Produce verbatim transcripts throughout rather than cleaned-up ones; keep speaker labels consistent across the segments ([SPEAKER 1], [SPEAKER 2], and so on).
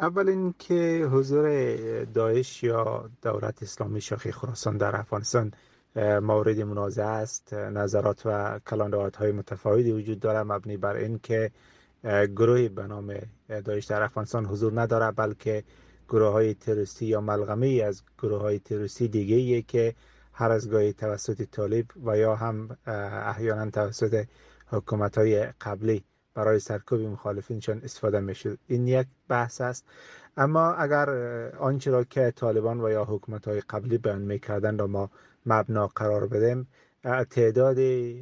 [SPEAKER 1] اول اینکه حضور داعش یا دولت اسلامی شاخی خراسان در افغانستان مورد منازعه است. نظرات و کلاندعوت های متفاوتی وجود دارد مبنی بر اینکه گروهی به نام داعش در افغانستان حضور نداره، بلکه گروه های تروریستی یا ملغمه ای از گروه های تروریستی دیگه ایه که هر از گاهی توسط طالب و یا هم احیانا توسط حکومت های قبلی برای سرکوب مخالفینشان استفاده میشد. این یک بحث است. اما اگر آنچه را که طالبان و یا حکومت های قبلی بیان میکردن را ما مبنا قرار بدیم، تعداد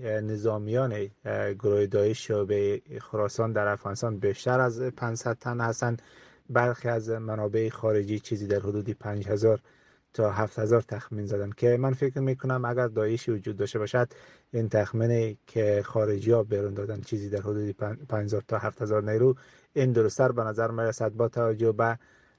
[SPEAKER 1] نظامیان گروه داعش به خراسان در افغانستان بیشتر از پانصد تن هستند. برخی از منابع خارجی چیزی در حدود پنج هزار تا هفت هزار تخمین زدن که من فکر میکنم اگر داعش وجود داشته باشد، این تخمینی که خارجی ها بیرون دادن چیزی در حدود پنج هزار تا هفت هزار نیرو، این درستر به نظر میرسد با توجه به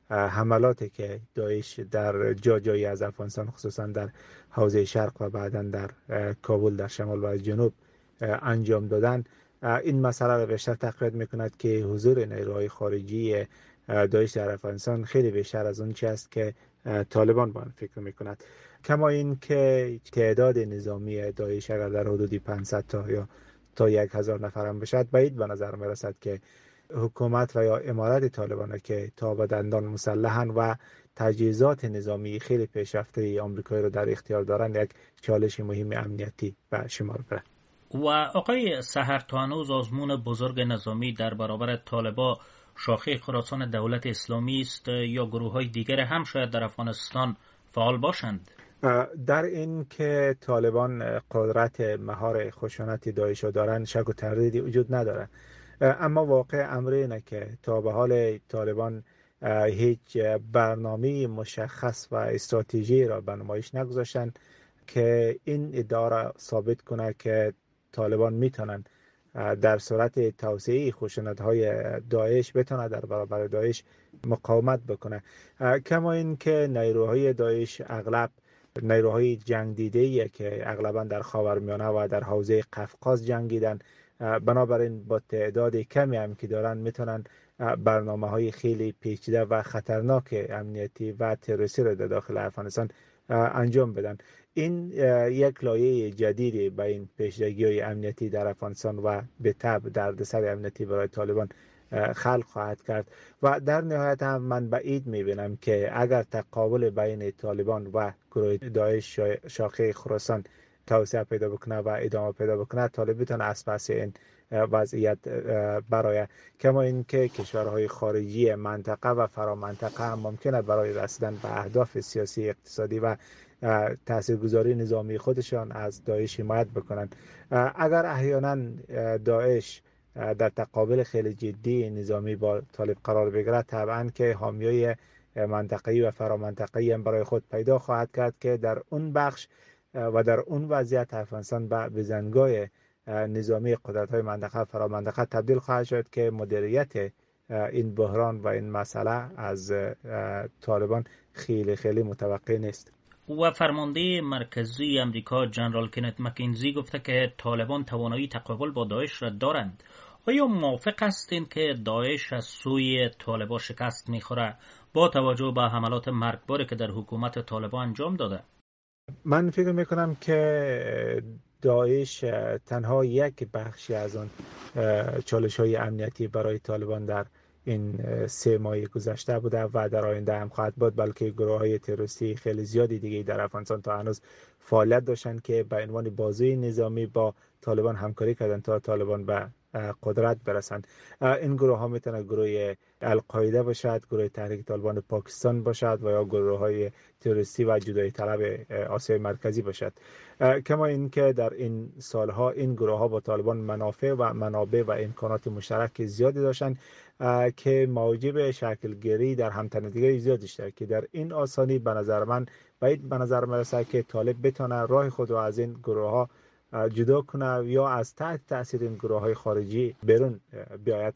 [SPEAKER 1] حملاتی که داعش در جا جایی از افغانستان خصوصا در حوزه شرق و بعدا در کابل در شمال و جنوب انجام دادن. این مسئله را بیشتر تقویت میکند که حضور نیروهای خارجی داعش در افغانستان خیلی بیشتر از اون چیزی است که طالبان با آن فکر میکند. کما این که تعداد نظامی داعش اگر در حدود پانصد تا یا تا یک هزار نفر هم باشد، بعید به نظر میرسد که حکومت و یا امارت طالبان که تا به دندان مسلحن و تجهیزات نظامی خیلی پیشرفته آمریکایی را در اختیار دارند یک چالش مهم امنیتی به شمار بره.
[SPEAKER 2] و آقای سحر، تا هنوز آزمون بزرگ نظامی در برابر طالبان شاخه خراسان دولت اسلامی است یا گروه های دیگر هم شاید در افغانستان فعال باشند؟
[SPEAKER 1] در این که طالبان قدرت مهار خشونت داعش را دارند شک و تردیدی وجود نداره. اما واقع امر اینه که تا به حال طالبان هیچ برنامه مشخص و استراتژی را به نمایش نگذاشتند که این ادعا را ثابت کنه که طالبان میتونن در صورت توسعه خشونت‌های داعش بتونه در برابر داعش مقاومت بکنه. کما این که نیروهای داعش اغلب نیروهای جنگ دیده‌ایه که اغلبا در خاورمیانه و در حوزه قفقاز جنگیدن، بنابراین با تعداد کمی هم که دارن میتونن برنامه‌های خیلی پیچیده و خطرناک امنیتی و تروریستی را در داخل افغانستان انجام بدن. این یک لایه جدیدی به این پیشروی‌های امنیتی در افغانستان و به تبع دردسر امنیتی برای طالبان خلق خواهد کرد و در نهایت هم من بعید میبینم که اگر تقابل بین طالبان و گروه داعش شاخه خراسان توسعه پیدا بکنه و ادامه پیدا بکنه، طالب بتونه از پس این وضعیت برای کما اینکه کشورهای خارجی منطقه و فرامنطقه هم ممکنه برای رسیدن به اهداف سیاسی اقتصادی و تاثیرگذاری نظامی خودشان از داعش حمایت بکنند. اگر احیانا داعش در تقابل خیلی جدی نظامی با طالب قرار بگیرد، طبعا که حامیای منطقه‌ای و فرامنطقه‌ای هم برای خود پیدا خواهد کرد که در اون بخش و در اون وضعیت افغانستان به بزنگاه نظامی قدرت‌های منطقه فرامنطقه تبدیل خواهد شد که مدیریت این بحران و این مسئله از طالبان خیلی خیلی متوقع نیست.
[SPEAKER 2] و فرمانده مرکزی امریکا جنرال کنت مکینزی گفته که طالبان توانایی تقابل با داعش را دارند. آیا موافق هستین که داعش از سوی طالبان شکست میخوره با توجه به حملات مرگباری که در حکومت طالبان انجام داده؟
[SPEAKER 1] من فکر میکنم که داعش تنها یک بخشی از آن چالش های امنیتی برای طالبان در این سه ماه گذشته بوده و در آینده هم خواهد بود، بلکه گروه های تروریستی خیلی زیادی دیگه در افغانستان تا هنوز فعالیت داشتن که به عنوان بازوی نظامی با طالبان همکاری کردن تا طالبان به قدرت برسند. این گروه ها میتونه گروه القاعده باشد، گروه تحریک طالبان پاکستان باشد و یا گروه های تروریستی و جدایی طلب آسیای مرکزی باشد. کما اینکه در این سالها این گروه ها با طالبان منافع و منابع و امکانات مشترک زیادی داشتند که موجب شکل گیری در همتنیدگی زیادی شد که در این آسانی به نظر من باید به نظر میرسه که طالب بتونه راه خود را از این گروه ها جدا کنه یا از تحت تاثیر این گروه های خارجی بیرون بیاید.